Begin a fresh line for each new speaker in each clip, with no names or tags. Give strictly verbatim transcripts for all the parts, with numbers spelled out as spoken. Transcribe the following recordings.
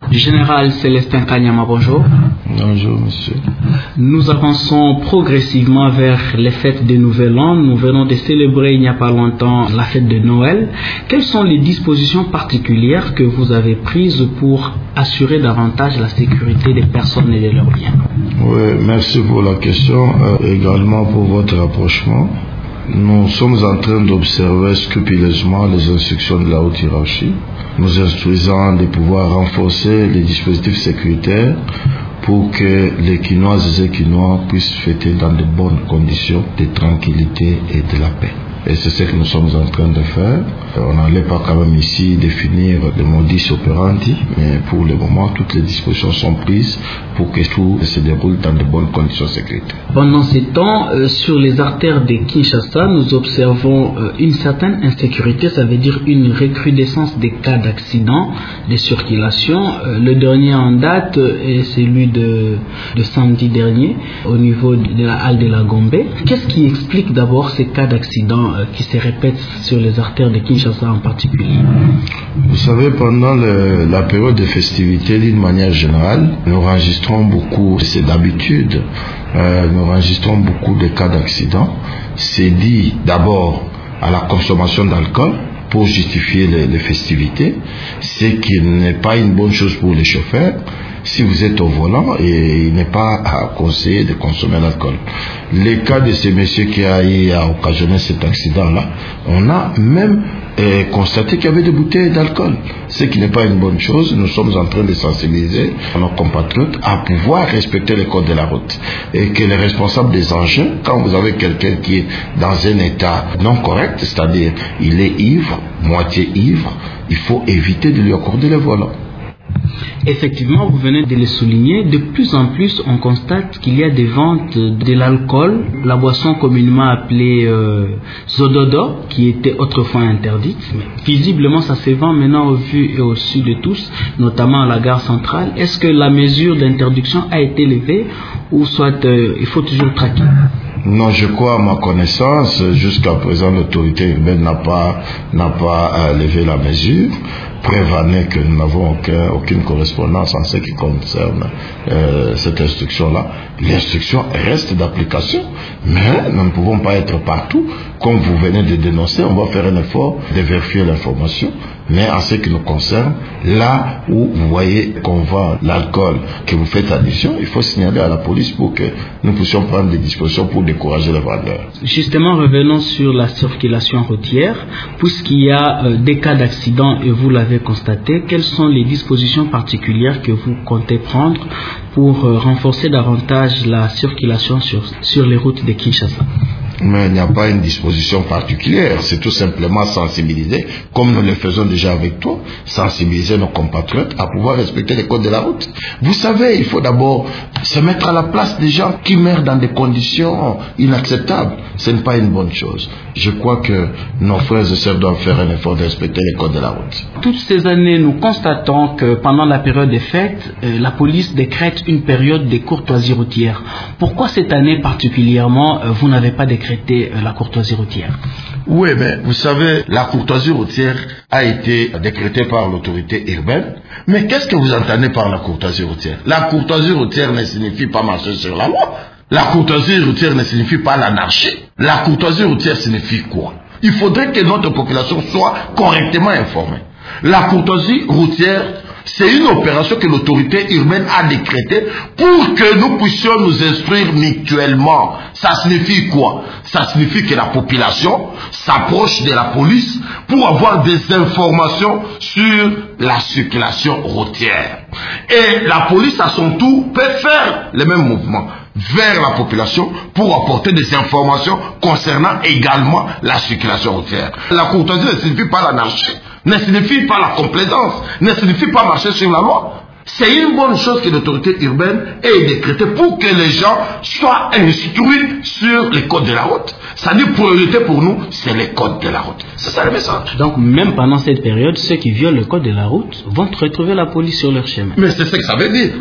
Général Célestin Kanyama, bonjour.
Bonjour, monsieur.
Nous avançons progressivement vers les fêtes de Nouvel An. Nous venons de célébrer il n'y a pas longtemps la fête de Noël. Quelles sont les dispositions particulières que vous avez prises pour assurer davantage la sécurité des personnes et de leurs biens?
Oui, merci pour la question, euh, également pour votre rapprochement. Nous sommes en train d'observer scrupuleusement les instructions de la haute hiérarchie, nous instruisant de pouvoir renforcer les dispositifs sécuritaires pour que les Quinoises et Quinois puissent fêter dans de bonnes conditions de tranquillité et de la paix. Et c'est ce que nous sommes en train de faire. On n'allait pas quand même ici définir le modus operandi, mais pour le moment, toutes les dispositions sont prises pour que tout se déroule dans de bonnes conditions sécuritaires.
Pendant ces temps, euh, sur les artères de Kinshasa, nous observons euh, une certaine insécurité, ça veut dire une recrudescence des cas d'accidents de circulation. Euh, le dernier en date est celui de, de samedi dernier, au niveau de la halle de la Gombe. Qu'est-ce qui explique d'abord ces cas d'accidents euh, qui se répètent sur les artères de Kinshasa en particulier?
Vous savez, pendant le, la période de festivités, d'une manière générale, nous enregistrons beaucoup, c'est d'habitude, euh, nous enregistrons beaucoup de cas d'accidents. C'est dit d'abord à la consommation d'alcool pour justifier les, les festivités, ce qui n'est pas une bonne chose pour les chauffeurs. Si vous êtes au volant, et il n'est pas à conseiller de consommer l'alcool. Les cas de ce monsieur qui a, a occasionné cet accident-là, on a même euh, constaté qu'il y avait des bouteilles d'alcool, ce qui n'est pas une bonne chose. Nous sommes en train de sensibiliser nos compatriotes à pouvoir respecter les codes de la route et que les responsables des engins, quand vous avez quelqu'un qui est dans un état non correct, c'est-à-dire il est ivre, moitié ivre, il faut éviter de lui accorder le volant.
Effectivement, vous venez de le souligner, de plus en plus on constate qu'il y a des ventes de l'alcool, la boisson communément appelée euh, Zododo, qui était autrefois interdite. Mais visiblement, ça se vend maintenant au vu et au su de tous, notamment à la gare centrale. Est-ce que la mesure d'interdiction a été levée ou soit euh, il faut toujours traquer?
Non, je crois à ma connaissance, jusqu'à présent l'autorité urbaine n'a pas, n'a pas euh, levé la mesure. Preuve en est que nous n'avons aucun, aucune correspondance en ce qui concerne euh, cette instruction-là. L'instruction reste d'application, mais nous ne pouvons pas être partout. Comme vous venez de dénoncer, on va faire un effort de vérifier l'information. Mais en ce qui nous concerne, là où vous voyez qu'on vend l'alcool, que vous faites addition, il faut signaler à la police pour que nous puissions prendre des dispositions pour décourager les vendeurs.
Justement, revenons sur la circulation routière. Puisqu'il y a euh, des cas d'accident et vous l'avez constaté, quelles sont les dispositions particulières que vous comptez prendre pour euh, renforcer davantage la circulation sur, sur les routes de Kinshasa?
Mais il n'y a pas une disposition particulière, c'est tout simplement sensibiliser, comme nous le faisons déjà avec toi, sensibiliser nos compatriotes à pouvoir respecter les codes de la route. Vous savez, il faut d'abord se mettre à la place des gens qui meurent dans des conditions inacceptables. Ce n'est pas une bonne chose. Je crois que nos frères et sœurs doivent faire un effort de respecter les codes de la route.
Toutes ces années, nous constatons que pendant la période des fêtes, euh, la police décrète une période de courtoisie routière. Pourquoi cette année particulièrement, euh, vous n'avez pas décrété la courtoisie routière?
Oui, mais vous savez, la courtoisie routière a été décrétée par l'autorité urbaine. Mais qu'est-ce que vous entendez par la courtoisie routière? La courtoisie routière ne signifie pas marcher sur la loi. La courtoisie routière ne signifie pas l'anarchie. La courtoisie routière signifie quoi? Il faudrait que notre population soit correctement informée. La courtoisie routière, c'est une opération que l'autorité urbaine a décrétée pour que nous puissions nous instruire mutuellement. Ça signifie quoi? Ça signifie que la population s'approche de la police pour avoir des informations sur la circulation routière. Et la police, à son tour, peut faire le même mouvement vers la population pour apporter des informations concernant également la circulation routière. La courtoisie ne signifie pas l'anarchie, ne signifie pas la complaisance, ne signifie pas marcher sur la loi. C'est une bonne chose que l'autorité urbaine ait décrétée pour que les gens soient instruits sur les codes de la route. C'est-à-dire, priorité pour nous, c'est les codes de la route. C'est ça le message.
Donc, même pendant cette période, ceux qui violent le code de la route vont retrouver la police sur leur chemin.
Mais c'est ce que ça veut dire.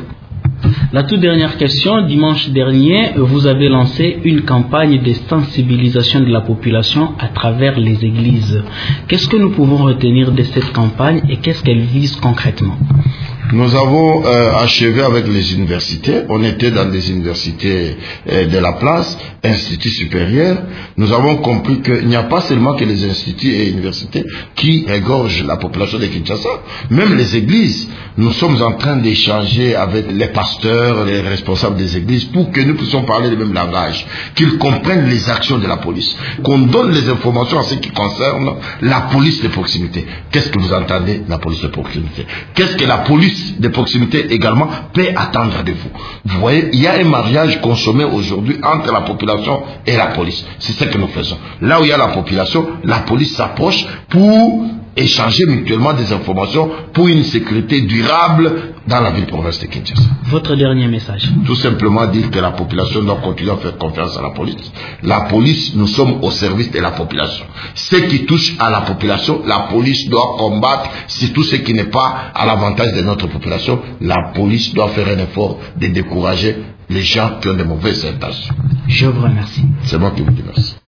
La toute dernière question, dimanche dernier, vous avez lancé une campagne de sensibilisation de la population à travers les églises. Qu'est-ce que nous pouvons retenir de cette campagne et qu'est-ce qu'elle vise concrètement?
Nous avons euh, achevé avec les universités. On était dans des universités euh, de la place, instituts supérieurs. Nous avons compris qu'il n'y a pas seulement que les instituts et universités qui égorgent la population de Kinshasa, même les églises. Nous sommes en train d'échanger avec les pasteurs, les responsables des églises, pour que nous puissions parler le même langage, qu'ils comprennent les actions de la police, qu'on donne les informations en ce qui concerne la police de proximité. Qu'est-ce que vous entendez, la police de proximité? Qu'est-ce que la police de proximité également peut attendre de vous? Vous voyez, il y a un mariage consommé aujourd'hui entre la population et la police. C'est ce que nous faisons. Là où il y a la population, la police s'approche pour échanger mutuellement des informations pour une sécurité durable dans la ville-province de Kinshasa.
Votre dernier message?
Tout simplement dire que la population doit continuer à faire confiance à la police. La police, nous sommes au service de la population. Ce qui touche à la population, la police doit combattre. C'est tout ce qui n'est pas à l'avantage de notre population. La police doit faire un effort de décourager les gens qui ont de mauvaises intentions.
Je vous remercie.
C'est moi qui vous dis merci.